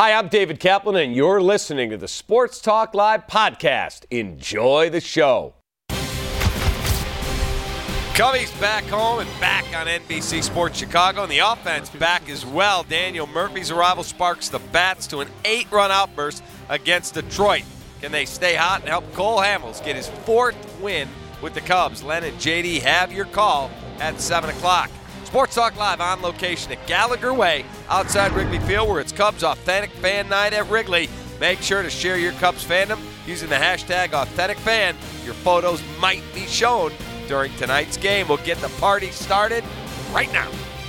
Hi, I'm David Kaplan, and you're listening to the Sports Talk Live podcast. Enjoy the show. Cubbies back home and back on NBC Sports Chicago, and the offense back as well. Daniel Murphy's arrival sparks the Bats to an 8-run outburst against Detroit. Can they stay hot and help Cole Hamels get his 4th win with the Cubs? Len and JD have your call at 7 o'clock. Sports Talk Live on location at Gallagher Way outside Wrigley Field, where it's Cubs Authentic Fan Night at Wrigley. Make sure to share your Cubs fandom using the hashtag AuthenticFan. Your photos might be shown during tonight's game. We'll get the party started right now.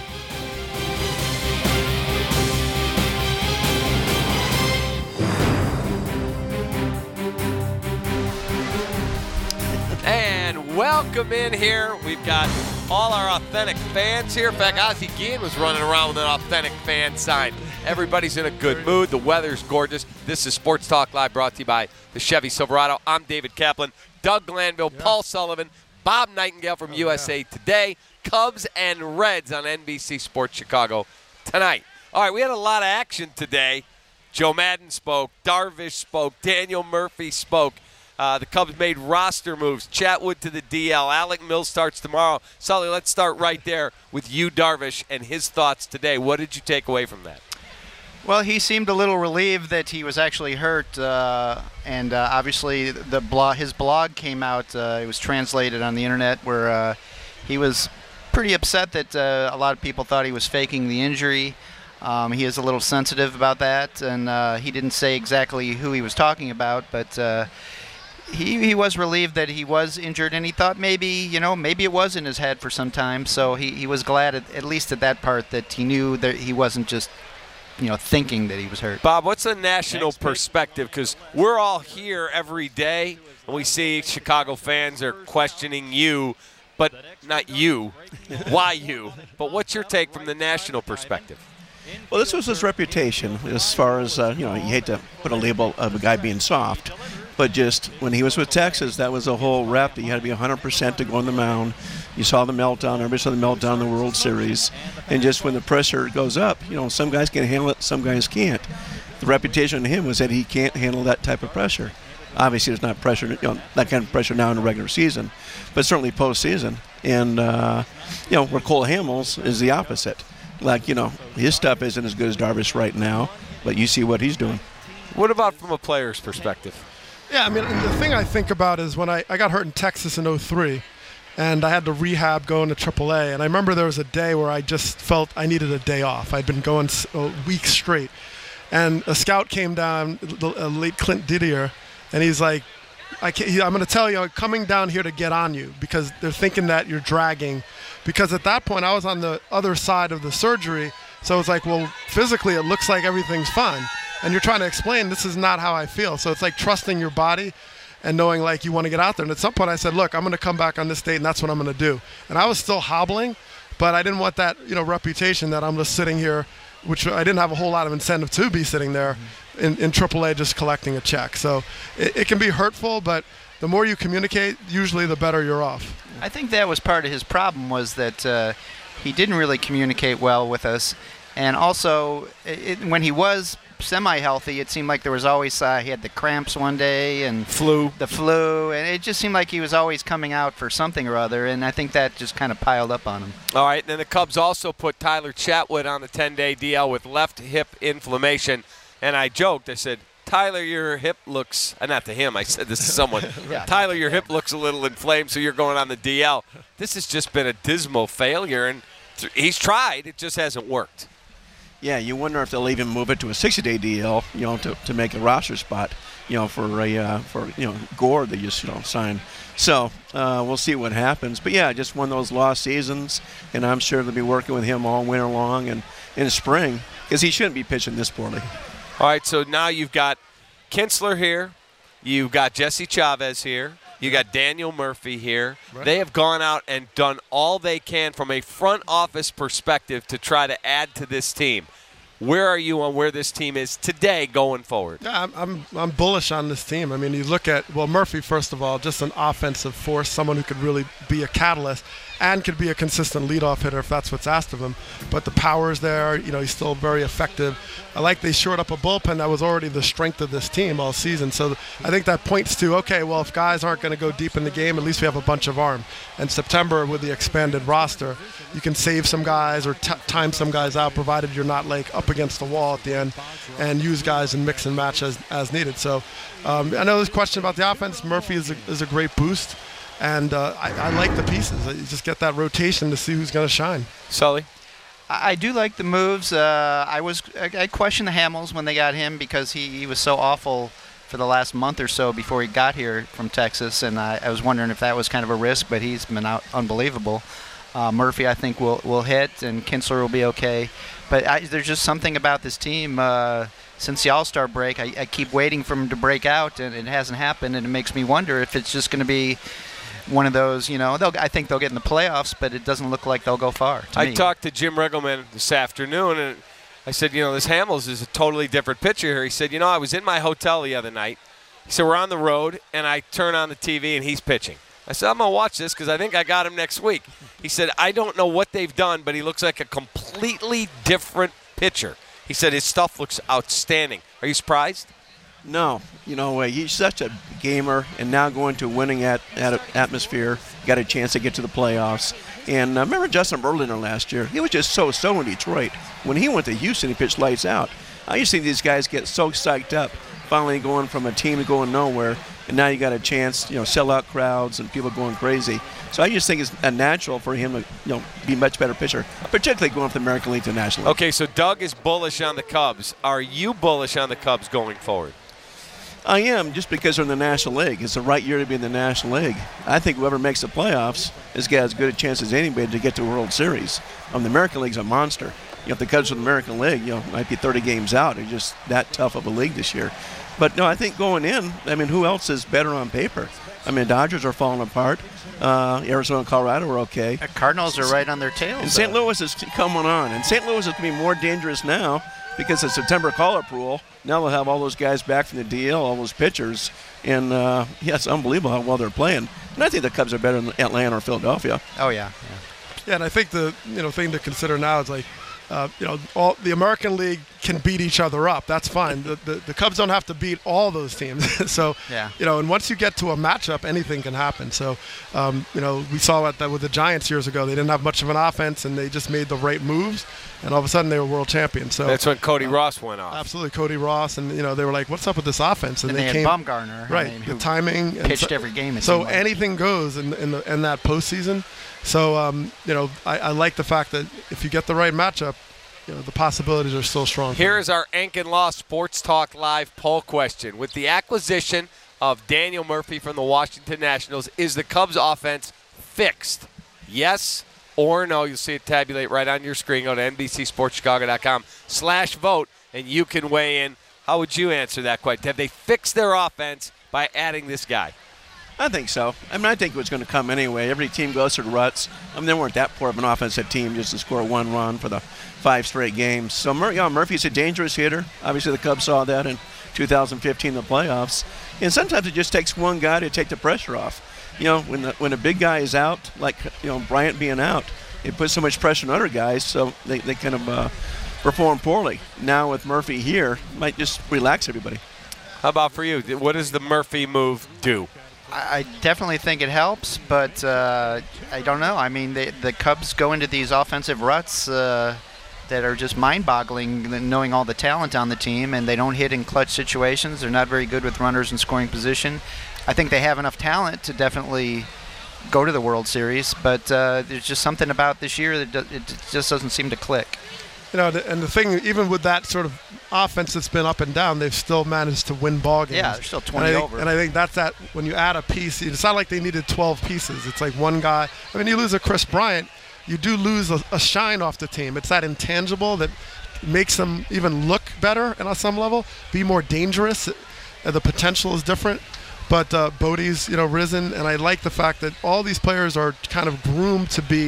And welcome in here. We've got all our authentic fans here. In fact, Ozzie Guillen was running around with an authentic fan sign. Everybody's in a good mood. The weather's gorgeous. This is Sports Talk Live, brought to you by the Chevy Silverado. I'm David Kaplan, Doug Glanville, Paul Sullivan, Bob Nightingale from USA Today. Cubs and Reds on NBC Sports Chicago tonight. All right, we had a lot of action today. Joe Maddon spoke. Darvish spoke. Daniel Murphy spoke. The Cubs made roster moves. Chatwood to the DL. Alec Mills starts tomorrow. Sully, let's start right there with you, Darvish, and his thoughts today. What did you take away from that? Well, he seemed a little relieved that he was actually hurt, and obviously his blog came out. It was translated on the internet where he was pretty upset that a lot of people thought he was faking the injury. He is a little sensitive about that, and he didn't say exactly who he was talking about, but he was relieved that he was injured, and he thought maybe it was in his head for some time. So he was glad, at least at that part, that he knew that he wasn't just thinking that he was hurt. Bob, what's the national perspective? Because we're all here every day, and we see Chicago fans are questioning you, but not you. Why you? But what's your take from the national perspective? Well, this was his reputation as far as, you hate to put a label of a guy being soft, but just when he was with Texas, that was a whole rep. He had to be 100% to go on the mound. You saw the meltdown. Everybody saw the meltdown in the World Series. And just when the pressure goes up, some guys can handle it, some guys can't. The reputation of him was that he can't handle that type of pressure. Obviously, there's not pressure, that kind of pressure now in the regular season, but certainly postseason. And, where Cole Hamels is the opposite. Like, his stuff isn't as good as Darvish right now, but you see what he's doing. What about from a player's perspective? Yeah, I mean, the thing I think about is when I got hurt in Texas in 2003, and I had to rehab going to AAA, and I remember there was a day where I just felt I needed a day off. I'd been going a week straight, and a scout came down, late Clint Didier, and he's like, I'm going to tell you, I'm coming down here to get on you because they're thinking that you're dragging. Because at that point, I was on the other side of the surgery, so it's like, well, physically it looks like everything's fine. And you're trying to explain, this is not how I feel. So it's like trusting your body and knowing like you want to get out there. And at some point I said, look, I'm going to come back on this date, and that's what I'm going to do. And I was still hobbling, but I didn't want that reputation that I'm just sitting here, which I didn't have a whole lot of incentive to be sitting there in AAA just collecting a check. So it can be hurtful, but the more you communicate, usually the better you're off. I think that was part of his problem, was that he didn't really communicate well with us. And also, when he was semi-healthy, it seemed like there was always he had the cramps one day and the flu, and it just seemed like he was always coming out for something or other, and I think that just kind of piled up on him. All right, then the Cubs also put Tyler Chatwood on the 10-day DL with left hip inflammation, and I joked, I said, Tyler, your hip looks, not to him, I said this to someone, yeah. Tyler, your hip looks a little inflamed, so you're going on the DL. This has just been a dismal failure, and he's tried, it just hasn't worked. Yeah, you wonder if they'll even move it to a 60-day DL, to make a roster spot, for Gore they just signed. So we'll see what happens. But yeah, just one of those lost seasons, and I'm sure they'll be working with him all winter long and in the spring because he shouldn't be pitching this poorly. All right, so now you've got Kinsler here, you've got Jesse Chavez here. You got Daniel Murphy here. Right. They have gone out and done all they can from a front office perspective to try to add to this team. Where are you on where this team is today going forward? Yeah, I'm bullish on this team. I mean, you look at, Murphy, first of all, just an offensive force, someone who could really be a catalyst. and could be a consistent leadoff hitter if that's what's asked of him. But the power's there. He's still very effective. I like they shored up a bullpen that was already the strength of this team all season. So I think that points to, okay, well, if guys aren't going to go deep in the game, at least we have a bunch of arm. And September, with the expanded roster, you can save some guys or time some guys out, provided you're not like up against the wall at the end, and use guys and mix and match as needed. So I know there's a question about the offense. Murphy is a great boost. And I like the pieces. You just get that rotation to see who's going to shine. Sully? I do like the moves. I questioned the Hamels when they got him because he was so awful for the last month or so before he got here from Texas, and I was wondering if that was kind of a risk, but he's been out unbelievable. Murphy, I think, will hit, and Kinsler will be okay. But there's just something about this team. Since the All-Star break, I keep waiting for him to break out, and it hasn't happened, and it makes me wonder if it's just going to be one of those, I think they'll get in the playoffs, but it doesn't look like they'll go far. I talked to Jim Riggleman this afternoon, and I said, this Hamels is a totally different pitcher here. He said, I was in my hotel the other night. He said, we're on the road, and I turn on the TV, and he's pitching. I said, I'm going to watch this because I think I got him next week. He said, I don't know what they've done, but he looks like a completely different pitcher. He said his stuff looks outstanding. Are you surprised? No, he's such a gamer, and now going to winning atmosphere, got a chance to get to the playoffs. And remember Justin Verlander last year? He was just so in Detroit. When he went to Houston, he pitched lights out. I just think these guys get so psyched up, finally going from a team to going nowhere, and now you got a chance, sell out crowds and people going crazy. So I just think it's natural for him to, be a much better pitcher, particularly going from the American League to the National League. Okay, so Doug is bullish on the Cubs. Are you bullish on the Cubs going forward? I am, just because they're in the National League. It's the right year to be in the National League. I think whoever makes the playoffs has got as good a chance as anybody to get to the World Series. The American League's a monster. If the Cubs are in the American League, might be 30 games out. It's just that tough of a league this year. But no, I think going in, who else is better on paper? Dodgers are falling apart. Arizona and Colorado are okay. The Cardinals are right on their tails. And St. Louis is coming on. And St. Louis is going to be more dangerous now because of September call-up rule. Now they'll have all those guys back from the DL, all those pitchers. And, it's unbelievable how well they're playing. And I think the Cubs are better than Atlanta or Philadelphia. Oh, yeah. Yeah, and I think the thing to consider now is like, all the American League can beat each other up. That's fine. The Cubs don't have to beat all those teams. So, yeah. And once you get to a matchup, anything can happen. So, we saw that with the Giants years ago. They didn't have much of an offense, and they just made the right moves, and all of a sudden they were world champions. So that's when Cody Ross went off. Absolutely, Cody Ross, and they were like, "What's up with this offense?" And they had Bumgarner, right? The timing, pitched every game. So anything goes in that postseason. So, I like the fact that if you get the right matchup, the possibilities are still strong. Here is our Ank and Law Sports Talk Live poll question. With the acquisition of Daniel Murphy from the Washington Nationals, is the Cubs offense fixed? Yes or no? You'll see it tabulate right on your screen. Go to NBCSportsChicago.com/vote, and you can weigh in. How would you answer that question? Have they fixed their offense by adding this guy? I think so. I think it was going to come anyway. Every team goes through ruts. They weren't that poor of an offensive team just to score one run for the 5 straight games. So Murphy's a dangerous hitter. Obviously, the Cubs saw that in 2015, the playoffs. And sometimes it just takes one guy to take the pressure off. When a big guy is out, like Bryant being out, it puts so much pressure on other guys, so they kind of perform poorly. Now with Murphy here, might just relax everybody. How about for you? What does the Murphy move do? I definitely think it helps, but I don't know. The Cubs go into these offensive ruts that are just mind-boggling, knowing all the talent on the team, and they don't hit in clutch situations. They're not very good with runners in scoring position. I think they have enough talent to definitely go to the World Series, but there's just something about this year that it just doesn't seem to click. And the thing, even with that sort of offense that's been up and down, they've still managed to win ball games. Yeah, they're still 20 over. And I think that's that when you add a piece, it's not like they needed 12 pieces. It's like one guy. You lose a Chris Bryant, you do lose a shine off the team. It's that intangible that makes them even look better on some level, be more dangerous. The potential is different. But Bodie's, risen, and I like the fact that all these players are kind of groomed to be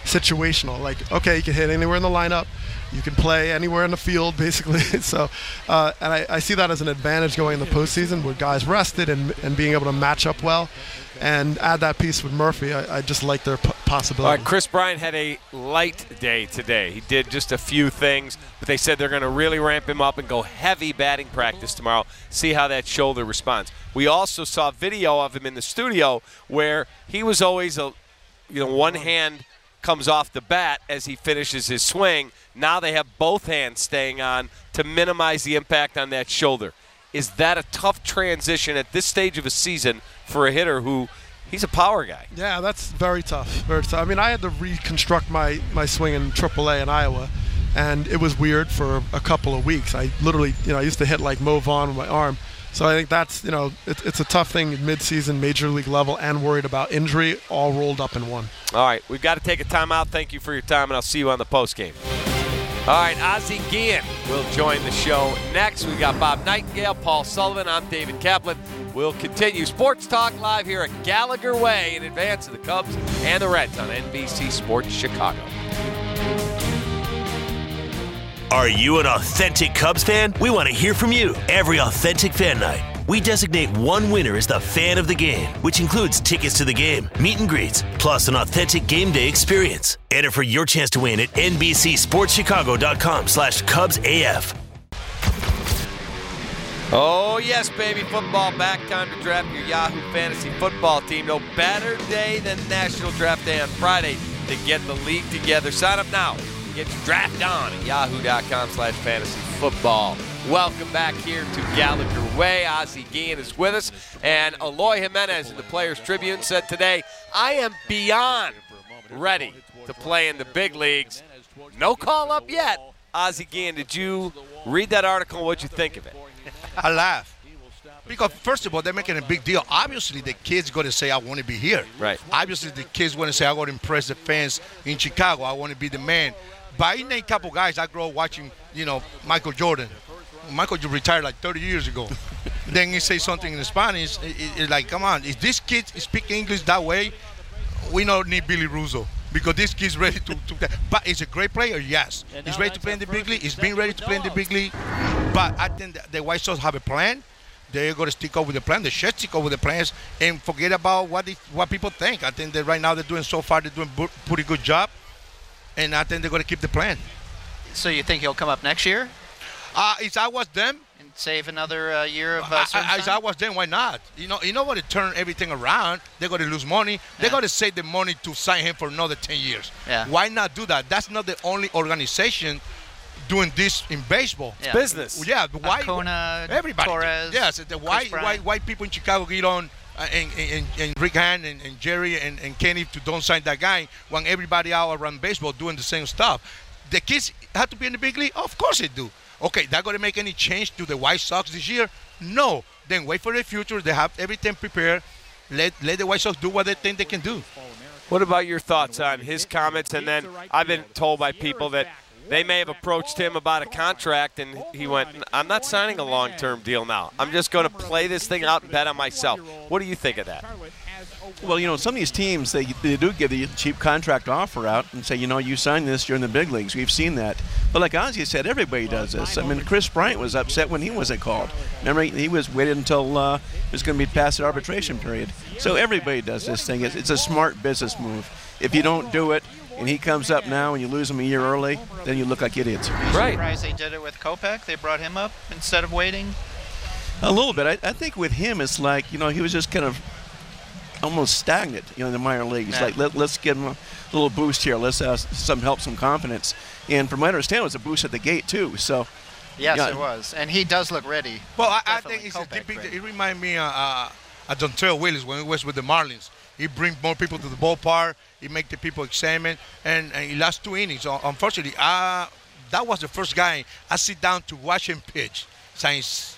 situational. Like, okay, you can hit anywhere in the lineup. You can play anywhere in the field, basically. So, and I see that as an advantage going in the postseason with guys rested and being able to match up well. And add that piece with Murphy. I just like their possibility. All right, Chris Bryant had a light day today. He did just a few things, but they said they're going to really ramp him up and go heavy batting practice tomorrow, see how that shoulder responds. We also saw video of him in the studio where he was always, one hand comes off the bat as he finishes his swing. Now they have both hands staying on to minimize the impact on that shoulder. Is that a tough transition at this stage of a season for a hitter who he's a power guy? Yeah, that's very tough. Very tough. I mean, I had to reconstruct my swing in AAA in Iowa, and it was weird for a couple of weeks. I literally, I used to hit like Mo Vaughn with my arm. So I think that's, it's a tough thing mid-season, major league level, and worried about injury all rolled up in one. All right, we've got to take a timeout. Thank you for your time, and I'll see you on the postgame. All right, Ozzie Guillen will join the show next. We've got Bob Nightingale, Paul Sullivan. I'm David Kaplan. We'll continue Sports Talk live here at Gallagher Way in advance of the Cubs and the Reds on NBC Sports Chicago. Are you an authentic Cubs fan? We want to hear from you every Authentic Fan Night. We designate one winner as the fan of the game, which includes tickets to the game, meet and greets, plus an authentic game day experience. Enter for your chance to win at NBCSportsChicago.com/CubsAF. Oh, yes, baby. Football back. Time to draft your Yahoo Fantasy Football team. No better day than National Draft Day on Friday to get the league together. Sign up now. Get your draft on at yahoo.com/fantasyfootball. Welcome back here to Gallagher Way. Ozzie Guillen is with us. And Eloy Jimenez in the Players Tribune said today, I am beyond ready to play in the big leagues. No call up yet. Ozzie Guillen, did you read that article? What'd you think of it? I laugh. Because, first of all, they're making a big deal. Obviously, the kid's going to say, I want to be here. Right. Obviously, the kid's going to say, I want to impress the fans in Chicago. I want to be the man. But I named a couple guys. I grew up watching, Michael Jordan. Michael retired like 30 years ago. Then he say something in Spanish. It's like, come on, if this kid speak English that way, we don't need Billy Russo. Because this kid's ready to but he's a great player, yes. He's ready to play in the big league. He's been ready to play in the big league. But I think the White Sox have a plan. They're going to stick up with the plan. They should stick up with the plans and forget about what people think. I think that right now they're doing a pretty good job. And I think they're going to keep the plan. So you think he'll come up next year? If I was them, and save another year of if I was them, why not? You know what? To turn everything around, they're going to lose money. They're going to save the money to sign him for another 10 years. Yeah. Why not do that? That's not the only organization doing this in baseball. It's business. Yeah. Why? Acuna, everybody. Torres. Yes. Why people in Chicago get on and Rick Hahn and Jerry and Kenny to don't sign that guy when everybody out around baseball doing the same stuff? The kids have to be in the big league? Of course they do. Okay, that going to make any change to the White Sox this year? No. Then wait for the future. They have everything prepared. Let the White Sox do what they think they can do. What about your thoughts on his comments? And then I've been told by people that they may have approached him about a contract, and he went, I'm not signing a long-term deal now. I'm just going to play this thing out and bet on myself. What do you think of that? Well, some of these teams, they do give the cheap contract offer out and say, you sign this, you're in the big leagues. We've seen that. But like Ozzie said, everybody does this. I mean, Chris Bryant was upset when he wasn't called. Remember, he was waited until it was going to be past the arbitration period. So everybody does this thing. It's a smart business move. If you don't do it, and he comes up now and you lose him a year early, then you look like idiots. Right. Surprised they did it with Kopech? They brought him up instead of waiting? A little bit. I think with him, it's like, he was just kind of almost stagnant, in the minor leagues. Yeah. Like, let's give him a little boost here. Let's help some confidence. And from what I understand, it was a boost at the gate, too. So, yes, it was. And he does look ready. Well, I think it reminds me of Dontrelle Willis when he was with the Marlins. He brings more people to the ballpark. He makes the people examine. And he lost 2 innings. So, unfortunately, that was the first guy I sit down to watch him pitch since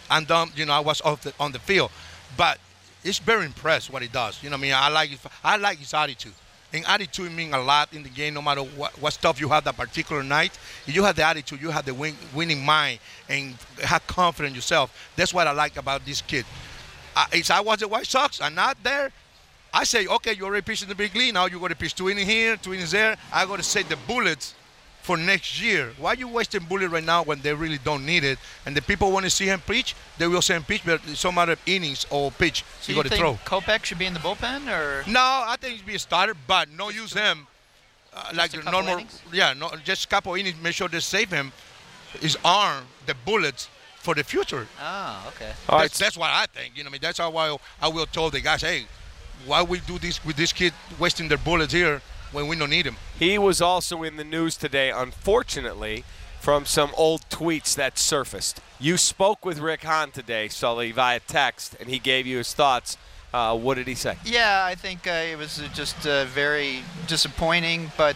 I was on the field. But it's very impressed what he does. I like his attitude. And attitude means a lot in the game, no matter what stuff you have that particular night. If you have the attitude, you have the winning mind, and have confidence in yourself. That's what I like about this kid. If I was the White Sox, I'm not there, I say, okay, you already pitched in the big league. Now you got to pitch 2 innings here, 2 innings there. I got to save the bullets for next year. Why you wasting bullet right now when they really don't need it? And the people want to see him pitch, they will see him pitch, but some other innings or pitch So you you got to think throw. Kopech should be in the bullpen, or? No, I think he should be a starter, but no use him like a the couple normal. innings? Yeah, no, just a couple innings. Make sure they save him, his arm, the bullets for the future. Oh, okay. All right, That's what I think. You know, I mean, that's how I will tell the guys, hey, why we do this with this kid wasting their bullets here when we don't need him? He was also in the news today, unfortunately, from some old tweets that surfaced. You spoke with Rick Hahn today, Sully, via text, and he gave you his thoughts. What did he say? Yeah, I think it was just very disappointing, but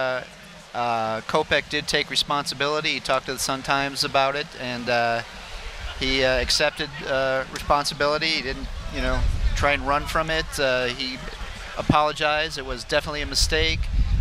Kopech did take responsibility. He talked to the Sun-Times about it, and he accepted responsibility. He didn't, try and run from it. He apologized. It was definitely a mistake,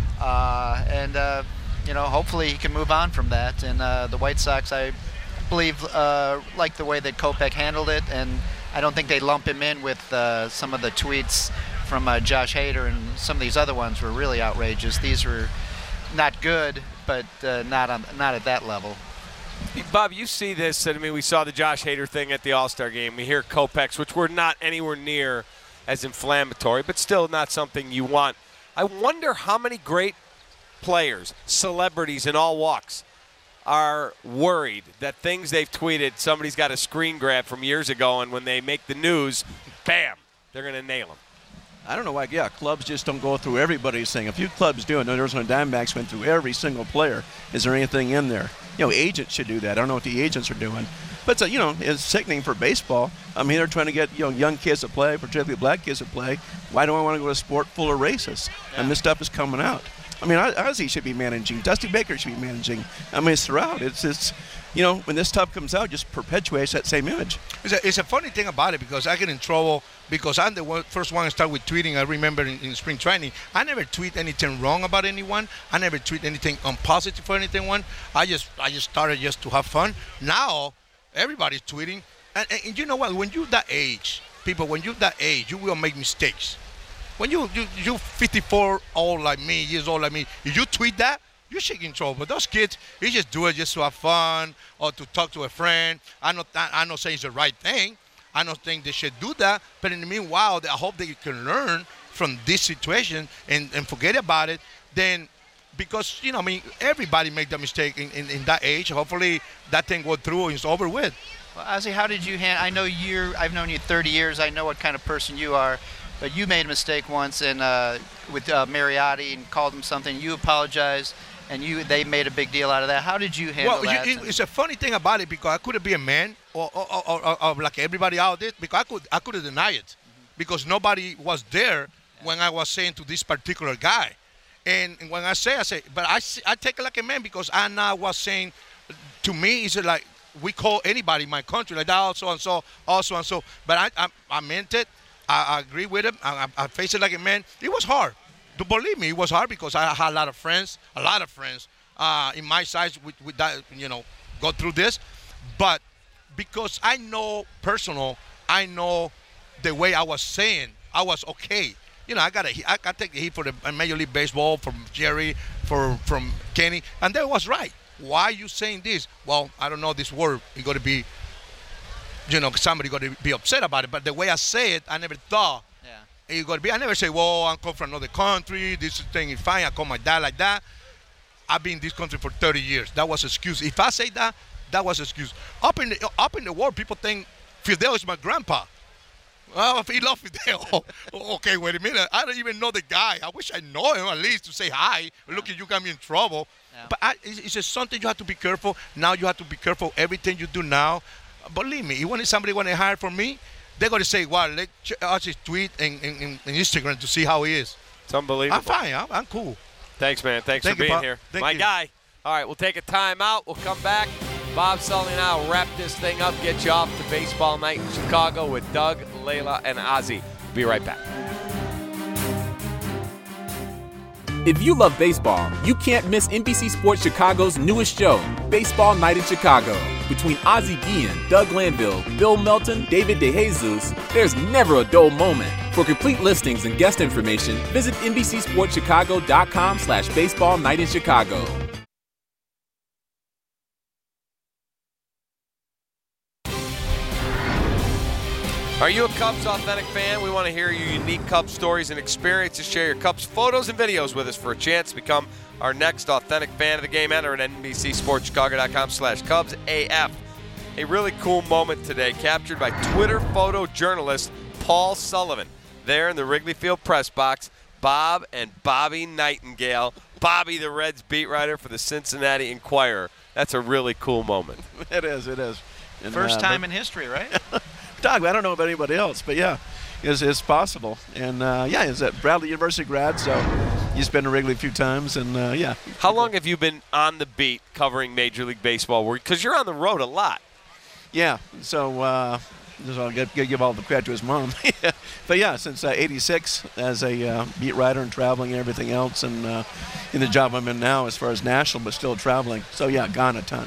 and hopefully he can move on from that. And the White Sox, I believe, like the way that Kopech handled it, and I don't think they lump him in with some of the tweets from Josh Hader, and some of these other ones were really outrageous. These were not good, but not at that level. Bob, you see this. I mean, we saw the Josh Hader thing at the All-Star game. We hear Kopech's, which were not anywhere near as inflammatory, but still not something you want. I wonder how many great players, celebrities in all walks, are worried that things they've tweeted, somebody's got a screen grab from years ago, and when they make the news, bam, they're going to nail them. I don't know why. Yeah, clubs just don't go through everybody's thing. A few clubs do it. No, Arizona Diamondbacks went through every single player. Is there anything in there? Agents should do that. I don't know what the agents are doing. But, it's sickening for baseball. I mean, they're trying to get, young kids to play, particularly black kids to play. Why do I want to go to a sport full of racists? Yeah. And this stuff is coming out. I mean, Ozzie should be managing. Dusty Baker should be managing. I mean, it's throughout. It's when this stuff comes out, just perpetuates that same image. It's a funny thing about it, because I get in trouble because I'm the first one to start with tweeting. I remember in spring training, I never tweet anything wrong about anyone. I never tweet anything unpositive for anyone. I just started just to have fun. Now everybody's tweeting, and you know what? When you're that age, when you're that age, you will make mistakes. When you 54 years old like me, if you tweet that, you're shaking trouble. But those kids, you just do it just to have fun or to talk to a friend. I'm not saying it's the right thing. I don't think they should do that. But in the meanwhile, I hope that you can learn from this situation and forget about it. Then, because, everybody make that mistake in that age. Hopefully that thing go through and it's over with. Well, Ozzie, how did you handle? I know I've known you 30 years. I know what kind of person you are. But you made a mistake once with Mariotti and called him something. You apologized, and they made a big deal out of that. How did you handle that? It's a funny thing about it, because I couldn't be a man or like everybody out there, because I couldn't deny it, because nobody was there when I was saying to this particular guy. And when I say, but I take it like a man, because I now was saying, to me, it's like we call anybody in my country like that, also and so. But I meant it. I agree with him. I face it like a man. It was hard. To believe me, it was hard, because I had a lot of friends in my size with that, go through this. But because I know the way I was saying, I was okay. I take the heat for the Major League Baseball, from Jerry, from Kenny, and that was right. Why are you saying this? Well, I don't know this word. It's got to be, somebody got to be upset about it. But the way I say it, I never thought it got to be. I never say, well, I'm coming from another country. This thing is fine. I call my dad like that. I've been in this country for 30 years. That was an excuse. If I say that, that was an excuse. Up in the world, people think Fidel is my grandpa. Well, if he loves Fidel, okay, wait a minute. I don't even know the guy. I wish I know him at least to say hi. Look, you got me in trouble. Yeah. But it's just something you have to be careful. Now you have to be careful everything you do now. Believe me, if somebody want to hire for me, they're going to say, well, let's just tweet and Instagram to see how he is. It's unbelievable. I'm fine. I'm cool. Thanks, man. Thanks for being here. My guy. All right, we'll take a timeout. We'll come back. Bob Sully and I will wrap this thing up, get you off to baseball night in Chicago with Doug, Layla, and Ozzie. Be right back. If you love baseball, you can't miss NBC Sports Chicago's newest show, Baseball Night in Chicago. Between Ozzie Guillen, Doug Glanville, Bill Melton, David DeJesus, there's never a dull moment. For complete listings and guest information, visit NBCSportsChicago.com/baseball night in Chicago. Are you a Cubs Authentic fan? We want to hear your unique Cubs stories and experiences. Share your Cubs photos and videos with us for a chance to become our next Authentic fan of the game. Enter at NBCSportsChicago.com/CubsAF. A really cool moment today captured by Twitter photojournalist Paul Sullivan. There in the Wrigley Field press box, Bob and Bobby Nightingale. Bobby, the Reds beat writer for the Cincinnati Enquirer. That's a really cool moment. It is. And, First time in history, right? Doug, I don't know about anybody else, but yeah, it's possible. And he's at Bradley University grad, so he's been to Wrigley a few times, and yeah. How long have you been on the beat covering Major League Baseball? Because you're on the road a lot. Yeah, so I'll give all the credit to his mom. But yeah, since '86 as a beat writer and traveling and everything else, and in the job I'm in now as far as national, but still traveling. So yeah, gone a ton.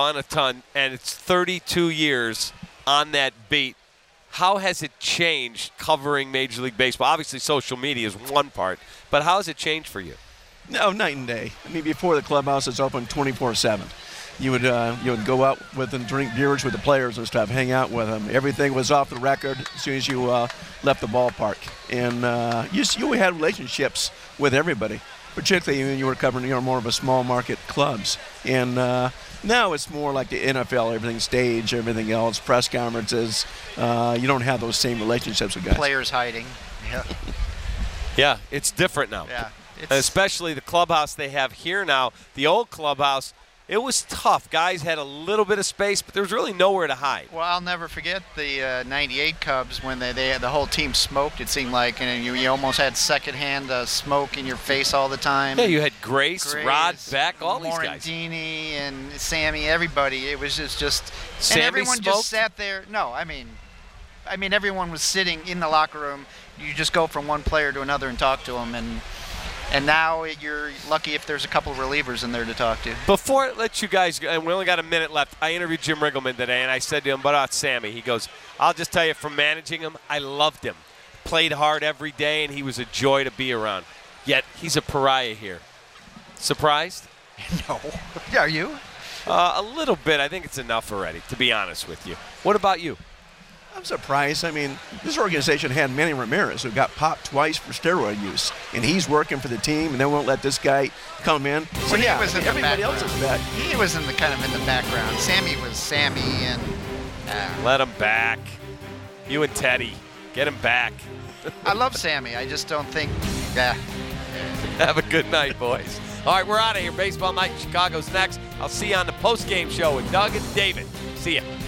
And it's 32 years on that beat. How has it changed covering Major League Baseball? Obviously, social media is one part, but how has it changed for you? No, night and day. I mean, before the clubhouse is open 24/7. You would go out with and drink beers with the players and stuff, hang out with them. Everything was off the record as soon as you left the ballpark, and you had relationships with everybody, particularly when you were covering more of a small market clubs. And now it's more like the NFL, everything staged, everything else, press conferences. You don't have those same relationships with guys. Players hiding. Yeah. Yeah, it's different now. Yeah. Especially the clubhouse they have here now. The old clubhouse, it was tough. Guys had a little bit of space, but there was really nowhere to hide. Well, I'll never forget the '98 Cubs when they had the whole team smoked, it seemed like, and you almost had secondhand smoke in your face all the time. Yeah, you had Grace, Rod Beck, all these guys. Morandini and Sammy, everybody. It was just Sammy and everyone smoked? just sat there. No, I mean everyone was sitting in the locker room. You just go from one player to another and talk to them, and now you're lucky if there's a couple of relievers in there to talk to. Before I let you guys go, and we only got a minute left, I interviewed Jim Riggleman today, and I said to him, what about Sammy? He goes, I'll just tell you, from managing him, I loved him. Played hard every day, and he was a joy to be around. Yet, he's a pariah here. Surprised? No. Are you? A little bit. I think it's enough already, to be honest with you. What about you? I'm surprised. I mean, this organization had Manny Ramirez, who got popped twice for steroid use, and he's working for the team, and they won't let this guy come in. So well, yeah, he was in everybody the else is back. He was in the background. Sammy was Sammy, and let him back. You and Teddy, get him back. I love Sammy. I just don't think. Have a good night, boys. All right, we're out of here. Baseball Night in Chicago's next. I'll see you on the post-game show with Doug and David. See ya.